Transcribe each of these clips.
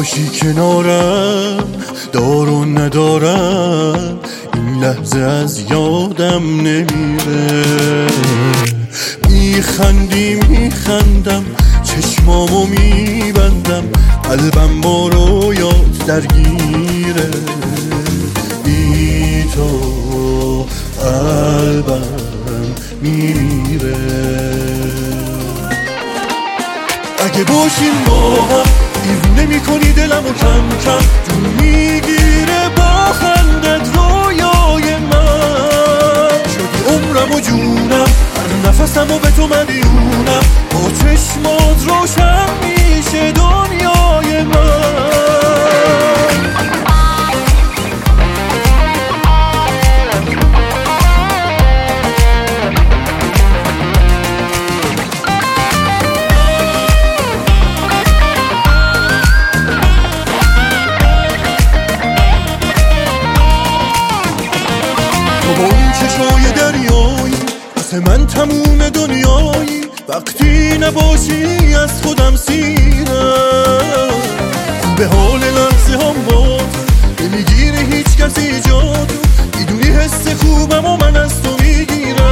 باشی کنارم، دار و ندارم، این لحظه از یادم نمیره. میخندی میخندم، چشمامو میبندم، قلبم با رویات درگیره. بی تو قلبم میره. اگه باشیم با هم، دیوونه میکنی دلمو کم کم، جون میگیره با خندت رویای من. شدی عمرم و جونم، هر نفسم و به تو مدیونم، با چشمات روشن میشه دنیای من. با اون چشای دریایی واسه من تموم دنیایی، وقتی نباشی از خودم سیرم. به حال لحظه هم باد نمیگیره هیچ کسی جادو، میدونی حس خوبم و من از تو میگیرم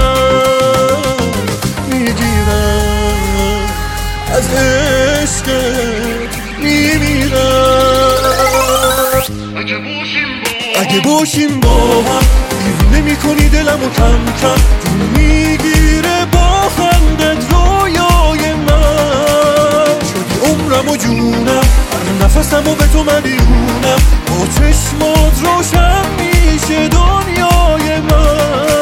از عشقت میمیرم. اگه باشیم با هم، دیوونه میکنی دلمو کم کم، جون میگیره با خندت رویای من. شدی عمرم و جونم، هر نفسم و به تو مدیونم، با چشمات روشن میشه دنیای من.